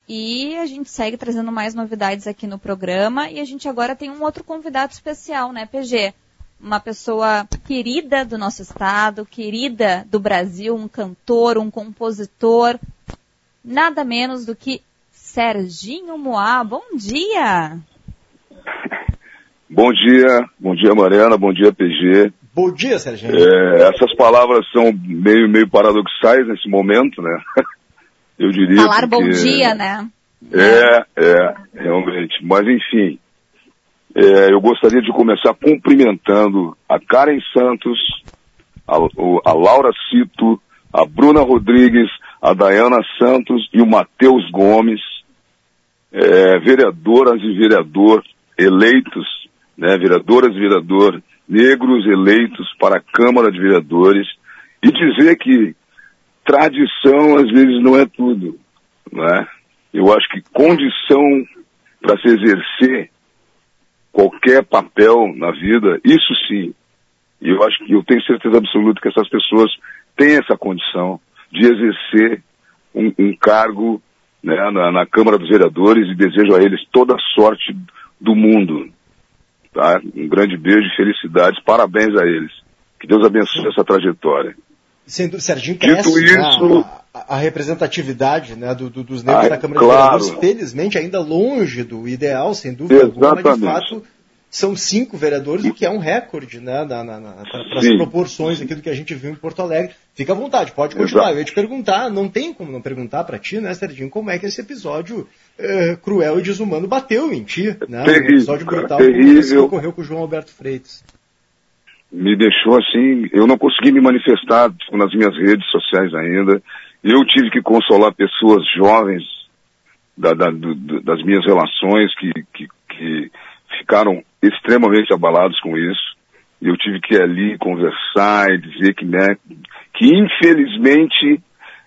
E a gente segue trazendo mais novidades aqui no programa. E a gente agora tem um outro convidado especial, né, PG? Uma pessoa querida do nosso estado, querida do Brasil, um cantor, um compositor. Nada menos do que Serginho Moá. Bom dia! Bom dia Mariana, bom dia PG. Bom dia, Serginho. Essas palavras são meio paradoxais nesse momento, né? Eu diria falar bom dia, né? Realmente. Mas enfim, eu gostaria de começar cumprimentando a Karen Santos, a Laura Cito, a Bruna Rodrigues, a Dayana Santos e o Matheus Gomes, vereadoras e vereador eleitos, né, vereadoras e vereador negros eleitos para a Câmara de Vereadores, e dizer que tradição às vezes não é tudo, né? Eu acho que condição para se exercer qualquer papel na vida, isso sim, eu tenho certeza absoluta que essas pessoas têm essa condição de exercer um cargo, né, na Câmara dos Vereadores, e desejo a eles toda a sorte do mundo. Tá? Um grande beijo e felicidades, parabéns a eles. Que Deus abençoe essa trajetória. Serginho, cresce, dito isso, a representatividade, né, dos negros na Câmara de Vereadores, felizmente ainda longe do ideal, sem dúvida alguma, mas de fato são 5 vereadores, o que é um recorde, né, para as proporções aqui do que a gente viu em Porto Alegre. Fica à vontade, pode continuar. Eu ia te perguntar, não tem como não perguntar para ti, né, Serginho, como é que esse episódio cruel e desumano bateu em ti, né? Terrível, um episódio brutal, terrível, que ocorreu com o João Alberto Freitas. Me deixou assim, eu não consegui me manifestar nas minhas redes sociais ainda. Eu tive que consolar pessoas jovens das minhas relações que ficaram extremamente abalados com isso. E eu tive que ir ali conversar e dizer que infelizmente,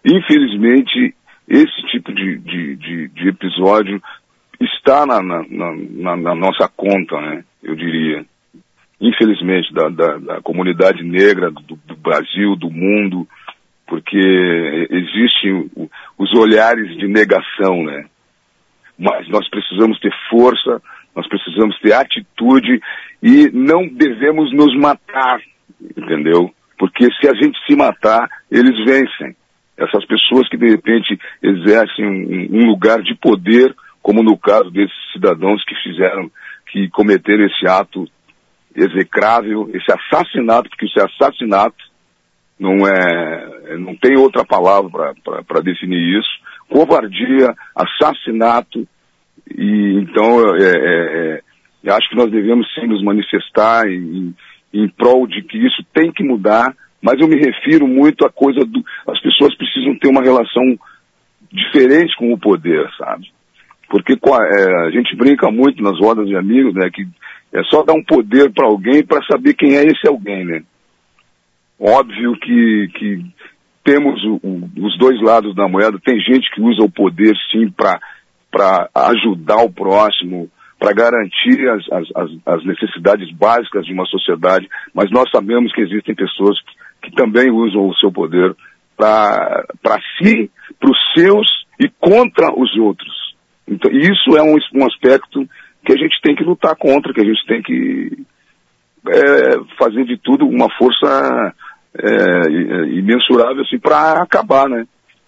esse tipo de episódio está na nossa conta, né? Eu diria. Infelizmente, da comunidade negra do Brasil, do mundo, porque existem os olhares de negação, né? Mas nós precisamos ter força, nós precisamos ter atitude e não devemos nos matar, entendeu? Porque se a gente se matar, eles vencem. Essas pessoas que de repente exercem um lugar de poder, como no caso desses cidadãos que cometeram esse ato execrável, esse assassinato, porque isso é assassinato, não tem outra palavra para definir isso, covardia, assassinato, e então eu acho que nós devemos sim nos manifestar em prol de que isso tem que mudar, mas eu me refiro muito à coisa as pessoas precisam ter uma relação diferente com o poder, sabe? Porque a gente brinca muito nas rodas de amigos, né, que é só dar um poder para alguém para saber quem é esse alguém, né? Óbvio que temos os dois lados da moeda. Tem gente que usa o poder, sim, para ajudar o próximo, para garantir as necessidades básicas de uma sociedade, mas nós sabemos que existem pessoas que também usam o seu poder para si, para os seus e contra os outros. Então, isso é um aspecto que a gente tem que lutar contra, que a gente tem que fazer de tudo uma força imensurável assim, para acabar, né?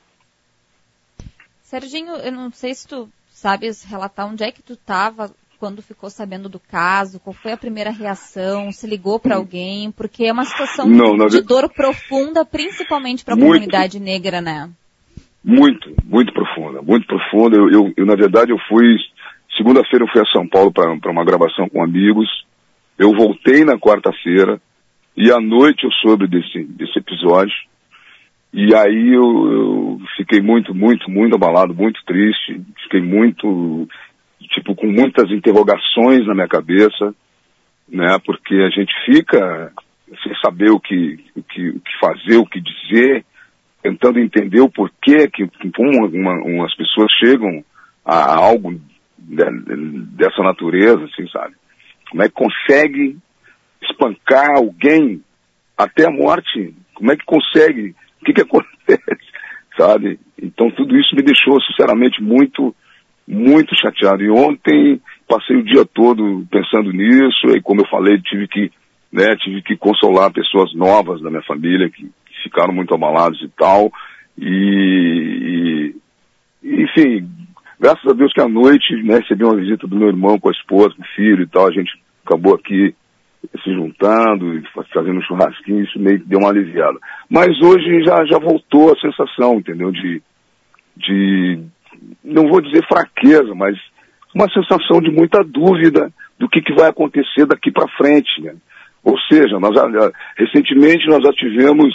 Serginho, eu não sei se tu sabes relatar onde é que tu estava quando ficou sabendo do caso, qual foi a primeira reação, se ligou para alguém, porque é uma situação de dor profunda, principalmente para a comunidade negra, né? Muito, muito profunda, muito profunda. Eu na verdade, segunda-feira eu fui a São Paulo para uma gravação com amigos. Eu voltei na quarta-feira e à noite eu soube desse episódio. E aí eu fiquei muito, muito, muito abalado, muito triste. Fiquei muito, com muitas interrogações na minha cabeça, né? Porque a gente fica sem saber o que fazer, o que dizer, tentando entender o porquê que umas pessoas chegam a algo dessa natureza, assim, sabe? Como é que consegue espancar alguém até a morte? Como é que consegue? O que acontece? Sabe? Então tudo isso me deixou, sinceramente, muito, muito chateado. E ontem passei o dia todo pensando nisso, e como eu falei, tive que consolar pessoas novas da minha família que ficaram muito abalados e tal. Enfim, graças a Deus que à noite, né, recebi uma visita do meu irmão com a esposa, com o filho e tal, a gente acabou aqui se juntando e fazendo um churrasquinho, isso meio que deu uma aliviada. Mas hoje já voltou a sensação, entendeu, de não vou dizer fraqueza, mas uma sensação de muita dúvida do que vai acontecer daqui para frente, né? Ou seja, recentemente nós já tivemos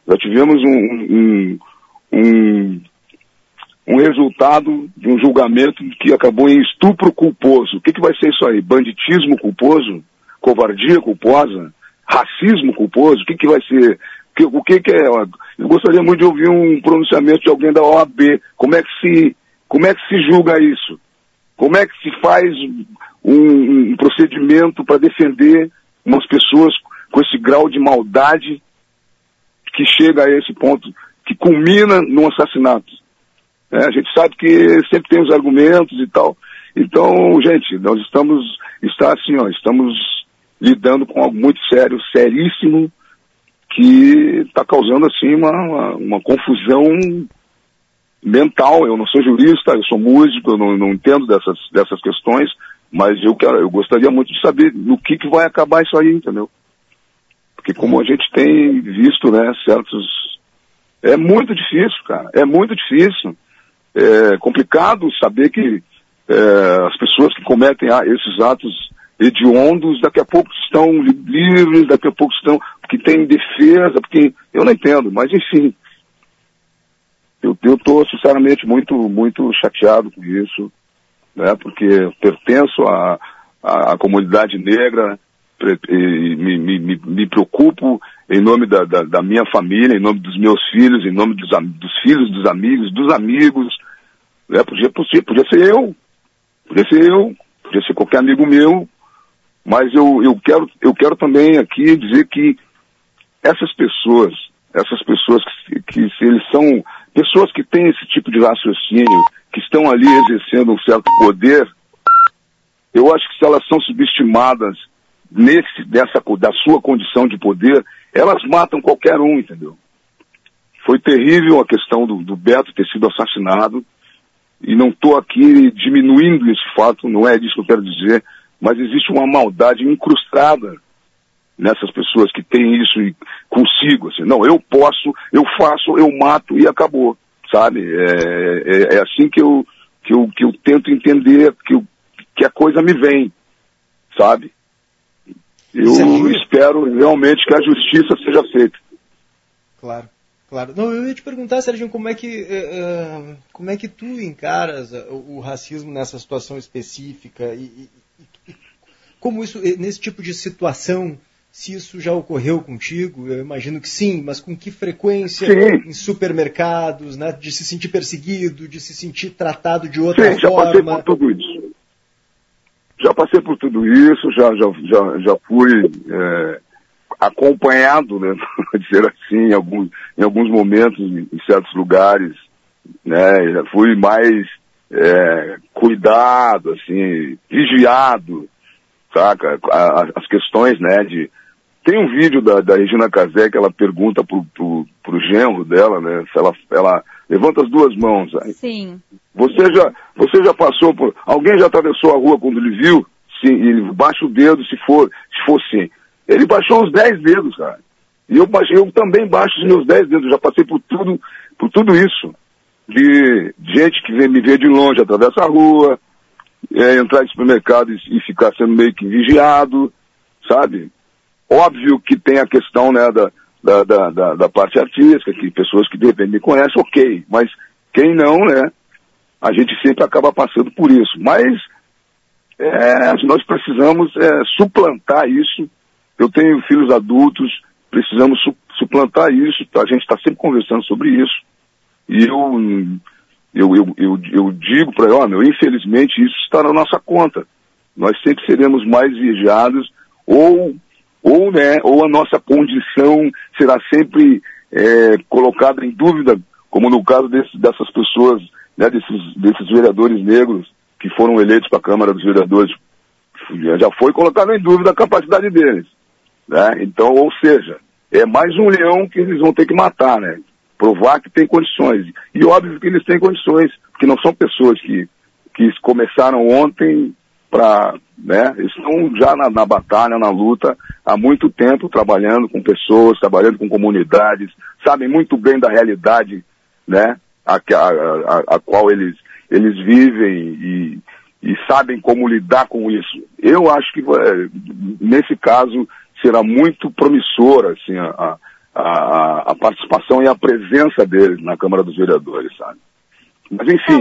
um resultado de um julgamento que acabou em estupro culposo. O que vai ser isso aí? Banditismo culposo? Covardia culposa? Racismo culposo? O que vai ser? O que é? Eu gostaria muito de ouvir um pronunciamento de alguém da OAB. Como é que se julga isso? Como é que se faz um procedimento para defender umas pessoas com esse grau de maldade que chega a esse ponto, que culmina num assassinato? A gente sabe que sempre tem os argumentos e tal. Então, gente, nós estamos lidando com algo muito sério, seríssimo, que está causando assim uma confusão mental. Eu não sou jurista, eu sou músico, eu não entendo dessas questões, mas eu gostaria muito de saber no que vai acabar isso aí, entendeu? Porque como a gente tem visto, né, é muito difícil, cara, é muito difícil. É complicado saber que as pessoas que cometem esses atos hediondos, daqui a pouco estão livres, daqui a pouco estão, porque tem defesa, porque eu não entendo, mas enfim, eu estou sinceramente muito, muito chateado com isso, né, porque eu pertenço à comunidade negra, e me preocupo em nome da minha família, em nome dos meus filhos, em nome dos filhos dos amigos, né, podia ser eu, podia ser qualquer amigo meu, mas eu quero também aqui dizer que essas pessoas que se eles são pessoas que têm esse tipo de raciocínio, que estão ali exercendo um certo poder, eu acho que se elas são subestimadas da sua condição de poder, elas matam qualquer um, entendeu? Foi terrível a questão do Beto ter sido assassinado, e não estou aqui diminuindo esse fato, não é disso que eu quero dizer, mas existe uma maldade incrustada nessas pessoas que têm isso consigo, assim, não, eu posso, eu faço, eu mato e acabou, sabe? É assim que eu tento entender que a coisa me vem, sabe? Eu espero realmente que a justiça seja feita. Claro. Não, eu ia te perguntar, Serginho, como é que tu encaras o racismo nessa situação específica e como isso, nesse tipo de situação, se isso já ocorreu contigo? Eu imagino que sim, mas com que frequência? Sim. Em supermercados, né, de se sentir perseguido, de se sentir tratado de outra forma? Já passei por tudo isso. Já fui acompanhado, né, vou dizer assim, em alguns momentos, em certos lugares, né, já fui mais cuidado, assim, vigiado, saca? As questões, né, tem um vídeo da Regina Casé que ela pergunta pro genro dela, né, se ela levanta as duas mãos. Aí. Sim. Você já passou por... Alguém já atravessou a rua quando ele viu? Sim, ele baixa o dedo se for sim. Ele baixou os 10 dedos, cara. E eu também baixo os meus 10 dedos. Já passei por tudo isso. De gente que me vê de longe, atravessa a rua, entrar em supermercado e ficar sendo meio que vigiado, sabe? Óbvio que tem a questão, né, da parte artística, que pessoas que de repente me conhecem, ok. Mas quem não, né? A gente sempre acaba passando por isso. Mas nós precisamos suplantar isso. Eu tenho filhos adultos, precisamos suplantar isso. A gente está sempre conversando sobre isso. E eu digo para ele, infelizmente isso está na nossa conta. Nós sempre seremos mais vigiados, ou a nossa condição será sempre colocada em dúvida, como no caso dessas pessoas né, desses vereadores negros que foram eleitos para a Câmara dos Vereadores, já foi colocado em dúvida a capacidade deles, né? Então, ou seja, é mais um leão que eles vão ter que matar, né? Provar que tem condições. E óbvio que eles têm condições, porque não são pessoas que começaram ontem para, né? Eles estão já na batalha, na luta, há muito tempo, trabalhando com pessoas, trabalhando com comunidades, sabem muito bem da realidade, né? A qual eles vivem e sabem como lidar com isso. Eu acho que nesse caso será muito promissora, assim, a participação e a presença deles na Câmara dos Vereadores, sabe? Mas enfim,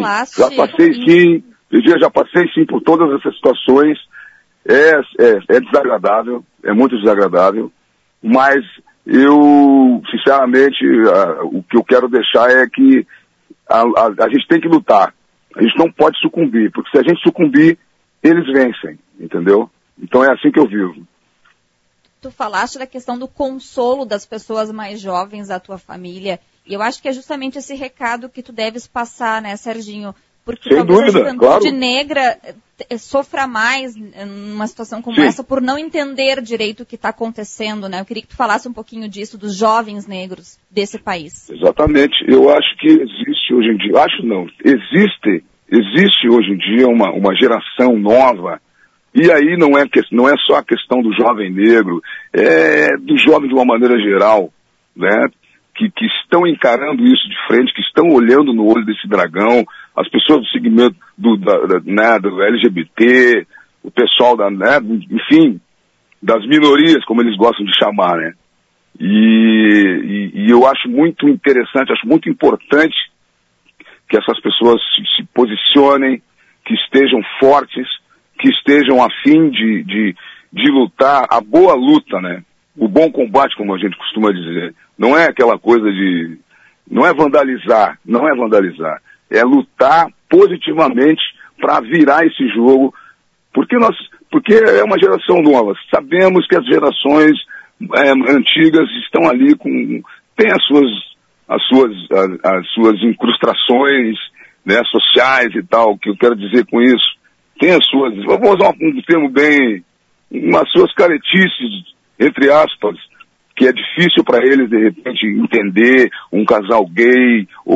já passei sim por todas essas situações. É desagradável, é muito desagradável, mas eu, sinceramente, o que eu quero deixar é que a gente tem que lutar. A gente não pode sucumbir, porque se a gente sucumbir, eles vencem, entendeu? Então é assim que eu vivo. Tu falaste da questão do consolo das pessoas mais jovens da tua família, e eu acho que é justamente esse recado que tu deves passar, né, Serginho? Porque sem talvez dúvida, a juventude negra sofra mais numa situação como essa por não entender direito o que está acontecendo, né? Eu queria que tu falasse um pouquinho disso, dos jovens negros desse país. Exatamente. Eu acho que existe hoje em dia, existe hoje em dia uma geração nova, e aí não é só a questão do jovem negro, é do jovem de uma maneira geral, né? Que estão encarando isso de frente, que estão olhando no olho desse dragão, as pessoas do segmento do LGBT, o pessoal enfim, das minorias, como eles gostam de chamar, né? E eu acho muito interessante, acho muito importante que essas pessoas se posicionem, que estejam fortes, que estejam a fim de lutar a boa luta, né? O bom combate, como a gente costuma dizer. Não é aquela coisa não é vandalizar, é lutar positivamente para virar esse jogo, porque é uma geração nova. Sabemos que as gerações antigas estão ali tem as suas incrustações, né, sociais e tal. O que eu quero dizer com isso? Tem as suas, vamos usar um termo bem, as suas caretices, entre aspas, que é difícil para eles, de repente, entender um casal gay, ou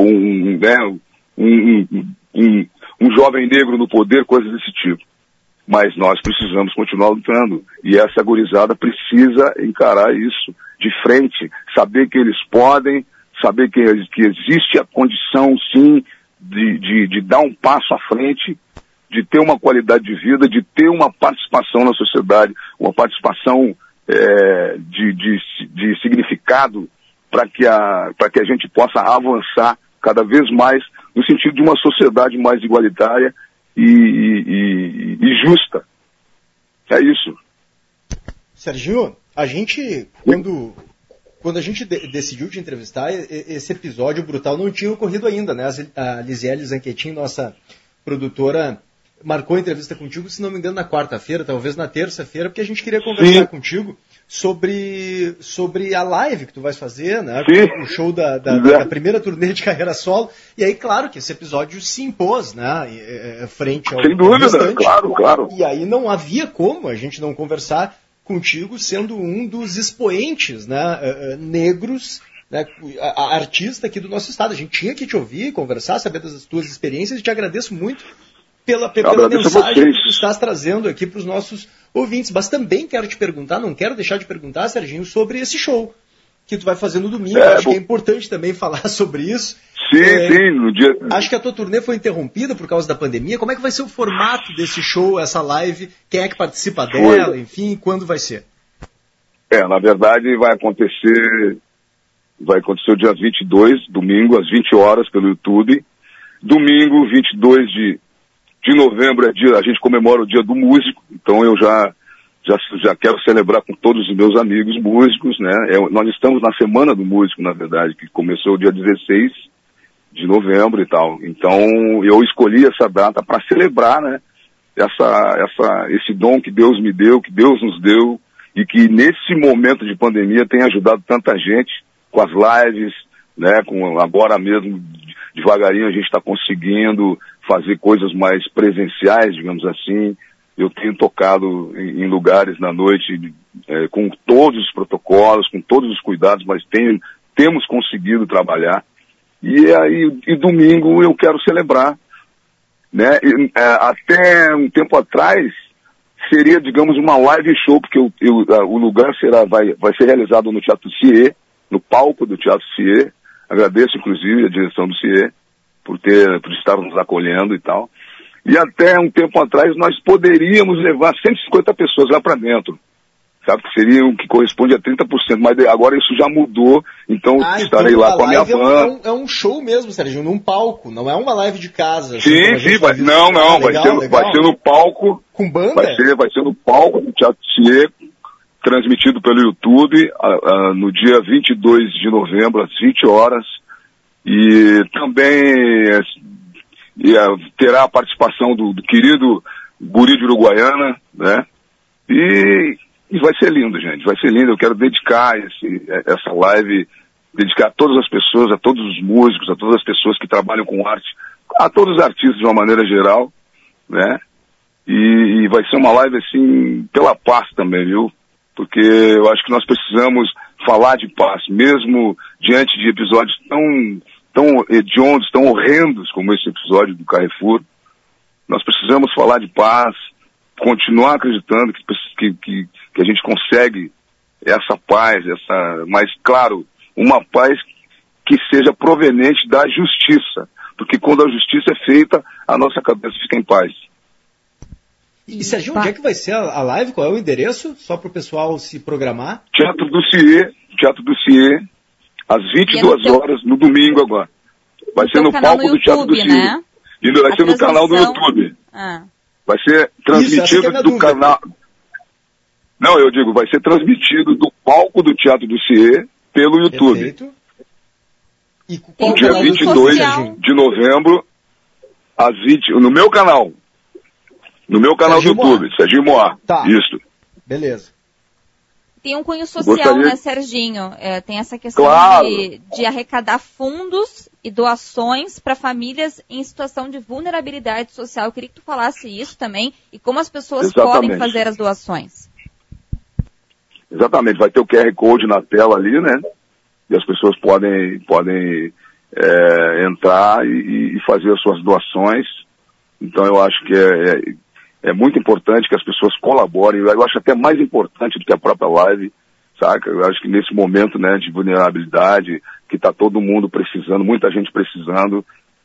um jovem negro no poder, coisas desse tipo. Mas nós precisamos continuar lutando. E essa gurizada precisa encarar isso de frente, saber que eles podem, saber que existe a condição, sim, de dar um passo à frente, de ter uma qualidade de vida, de ter uma participação na sociedade, uma participação de significado para que a gente possa avançar cada vez mais no sentido de uma sociedade mais igualitária e justa. É isso. Serginho, a gente, quando a gente decidiu te entrevistar, esse episódio brutal não tinha ocorrido ainda, né? A Lisiele Zanquetin, nossa produtora, marcou a entrevista contigo, se não me engano, na quarta-feira, talvez na terça-feira, porque a gente queria conversar contigo sobre a live que tu vais fazer, né? O show da primeira turnê de carreira solo. E aí, claro que esse episódio se impôs, né? Frente ao sem dúvida, restante. Claro. E aí não havia como a gente não conversar contigo, sendo um dos expoentes, né, negros, né, a artista aqui do nosso estado. A gente tinha que te ouvir, conversar, saber das tuas experiências, e te agradeço muito pela mensagem que tu estás trazendo aqui para os nossos ouvintes. Mas também quero te perguntar, não quero deixar de perguntar, Serginho, sobre esse show que tu vai fazer no domingo. Acho que é importante também falar sobre isso. Sim, no dia... Acho que a tua turnê foi interrompida por causa da pandemia. Como é que vai ser o formato desse show, essa live? Quem é que participa dela? Enfim, quando vai ser? Na verdade vai acontecer o dia 22, domingo, às 20 horas, pelo YouTube. Domingo, 22 de novembro, a gente comemora o Dia do Músico, então eu já quero celebrar com todos os meus amigos músicos, né? Nós estamos na Semana do Músico, na verdade, que começou o dia 16 de novembro e tal. Então eu escolhi essa data para celebrar, né, esse dom que Deus me deu, que Deus nos deu, e que nesse momento de pandemia tem ajudado tanta gente com as lives, né? Agora mesmo, devagarinho, a gente está conseguindo fazer coisas mais presenciais, digamos assim. Eu tenho tocado em lugares na noite com todos os protocolos, com todos os cuidados, mas temos conseguido trabalhar. E domingo eu quero celebrar, né? Até um tempo atrás seria, digamos, uma live show, porque o lugar vai ser realizado no Teatro CIE, no palco do Teatro CIE. Agradeço, inclusive, a direção do CIE por estar nos acolhendo e tal. E até um tempo atrás nós poderíamos levar 150 pessoas lá para dentro, sabe? Que corresponde a 30%, mas agora isso já mudou, então estarei lá com a minha van. É um show mesmo, Sérgio, num palco, não é uma live de casa. Sim, vai ser no palco. Com banda? Vai ser no palco do Teatro CIE, transmitido pelo YouTube, no dia 22 de novembro, às 20 horas. E também terá a participação do querido Guri de Uruguaiana, né? E vai ser lindo, gente, vai ser lindo. Eu quero dedicar essa live, dedicar a todas as pessoas, a todos os músicos, a todas as pessoas que trabalham com arte, a todos os artistas de uma maneira geral, né? E vai ser uma live, assim, pela paz também, viu? Porque eu acho que nós precisamos falar de paz, mesmo diante de episódios tão hediondos, tão horrendos como esse episódio do Carrefour. Nós precisamos falar de paz, continuar acreditando que a gente consegue essa paz, mas claro, uma paz que seja proveniente da justiça, porque quando a justiça é feita, a nossa cabeça fica em paz. E Sérgio, onde é que vai ser a live? Qual é o endereço? Só para o pessoal se programar? Teatro do CIE, às 22 horas, no domingo agora. Vai ser no palco do Teatro do CIE. Né? E vai ser no canal do YouTube. Vai ser transmitido do canal... Não, eu digo, vai ser transmitido do palco do Teatro do CIE pelo YouTube. Perfeito. E no dia 22 de novembro, às 20... No meu canal. No meu canal do YouTube, Serginho Moá. Tá. Isso. Beleza. Tem um cunho social, né, Serginho? Tem essa questão de arrecadar fundos e doações para famílias em situação de vulnerabilidade social. Eu queria que tu falasse isso também e como as pessoas podem fazer as doações. Exatamente. Vai ter o QR Code na tela ali, né? E as pessoas podem entrar e fazer as suas doações. Então eu acho que é muito importante que as pessoas colaborem. Eu acho até mais importante do que a própria live, saca? Eu acho que nesse momento, né, de vulnerabilidade, que está todo mundo precisando, muita gente precisando,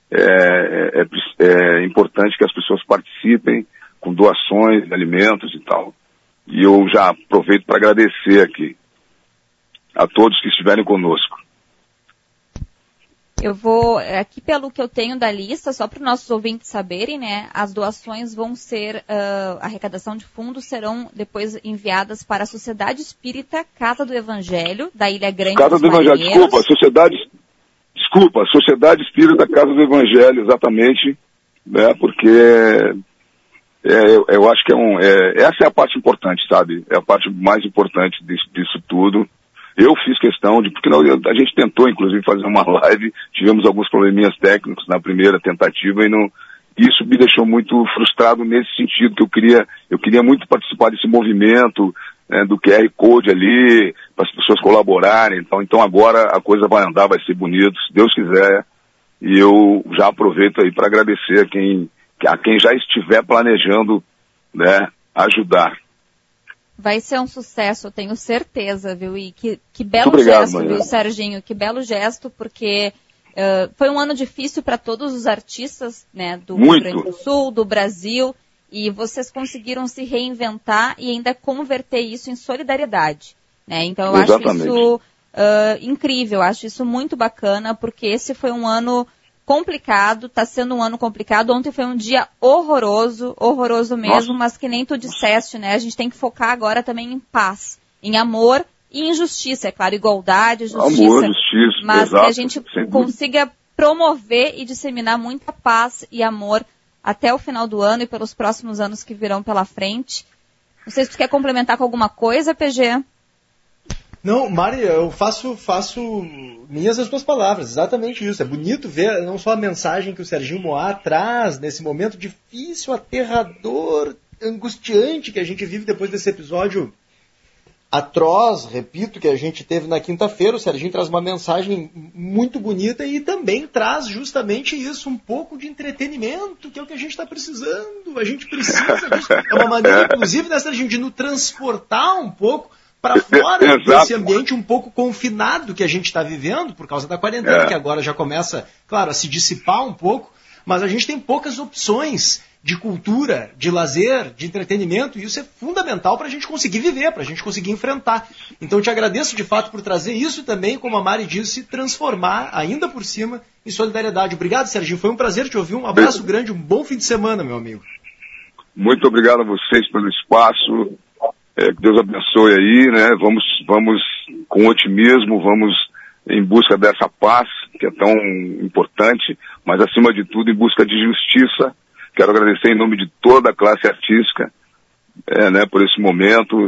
é importante que as pessoas participem com doações de alimentos e tal. E eu já aproveito para agradecer aqui a todos que estiverem conosco. Eu vou, aqui pelo que eu tenho da lista, só para os nossos ouvintes saberem, né, as doações vão ser, a arrecadação de fundos serão depois enviadas para a Sociedade Espírita Casa do Evangelho, da Ilha Grande Casa do Evangelho, desculpa, Sociedade Espírita Casa do Evangelho, exatamente, né, porque eu acho que essa é a parte importante, sabe, é a parte mais importante disso tudo. Eu fiz questão porque a gente tentou, inclusive, fazer uma live, tivemos alguns probleminhas técnicos na primeira tentativa e isso me deixou muito frustrado nesse sentido, que eu queria muito participar desse movimento, né, do QR Code ali, para as pessoas colaborarem, então agora a coisa vai andar, vai ser bonito, se Deus quiser, e eu já aproveito aí para agradecer a quem já estiver planejando, né, ajudar. Vai ser um sucesso, eu tenho certeza, viu? E que belo gesto, viu, Serginho? Que belo gesto, porque foi um ano difícil para todos os artistas, né, do Rio Grande do Sul, do Brasil, e vocês conseguiram se reinventar e ainda converter isso em solidariedade, né? Então eu acho isso incrível, acho isso muito bacana, porque esse foi um ano complicado, está sendo um ano complicado. Ontem foi um dia horroroso mesmo, Nossa. Mas que nem tu disseste, né? A gente tem que focar agora também em paz, em amor e em justiça, é claro, igualdade, justiça. Amor, justiça, mas exato, que a gente consiga promover e disseminar muita paz e amor até o final do ano e pelos próximos anos que virão pela frente. Não sei se tu quer complementar com alguma coisa, PG? Não, Mari, eu faço minhas as tuas palavras, exatamente isso. É bonito ver não só a mensagem que o Serginho Moá traz nesse momento difícil, aterrador, angustiante que a gente vive depois desse episódio atroz, repito, que a gente teve na quinta-feira. O Serginho traz uma mensagem muito bonita e também traz justamente isso, um pouco de entretenimento, que é o que a gente está precisando. A gente precisa disso. É uma maneira, inclusive, né, Serginho, de nos transportar um pouco para fora desse ambiente um pouco confinado que a gente está vivendo por causa da quarentena, que agora já começa, claro, a se dissipar um pouco, mas a gente tem poucas opções de cultura, de lazer, de entretenimento, e isso é fundamental para a gente conseguir viver, para a gente conseguir enfrentar. Então eu te agradeço de fato por trazer isso e também, como a Mari disse, transformar ainda por cima em solidariedade. Obrigado, Serginho, foi um prazer te ouvir, um abraço grande, um bom fim de semana, meu amigo. Muito obrigado a vocês pelo espaço. Que Deus abençoe aí, né? Vamos com otimismo, vamos em busca dessa paz, que é tão importante, mas acima de tudo em busca de justiça. Quero agradecer em nome de toda a classe artística, né, por esse momento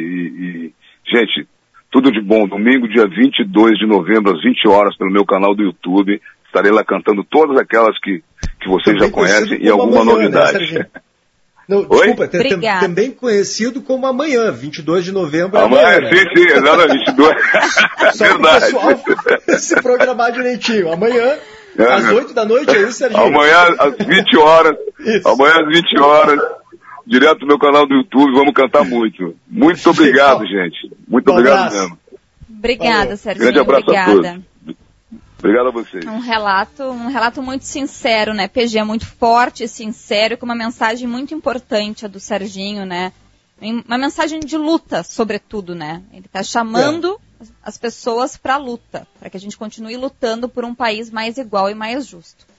e gente, tudo de bom. Domingo, dia 22 de novembro, às 20 horas, pelo meu canal do YouTube, estarei lá cantando todas aquelas que vocês já conhecem e alguma amanhã, novidade. Né, não, desculpa, também conhecido como amanhã, 22 de novembro. Amanhã, né? Sim, exatamente, 22. Só para o pessoal se programar direitinho. Amanhã, às 8 da noite, é isso, Serginho? Amanhã, às 20 horas. Isso. Amanhã, às 20 horas, direto no meu canal do YouTube, vamos cantar muito. Muito obrigado, gente. Muito obrigado mesmo. Obrigada, Serginho. Grande abraço a todos. Obrigado a vocês. Um relato muito sincero, né? PG é muito forte, sincero, com uma mensagem muito importante, a do Serginho, né? Uma mensagem de luta, sobretudo, né? Ele está chamando as pessoas para a luta, para que a gente continue lutando por um país mais igual e mais justo.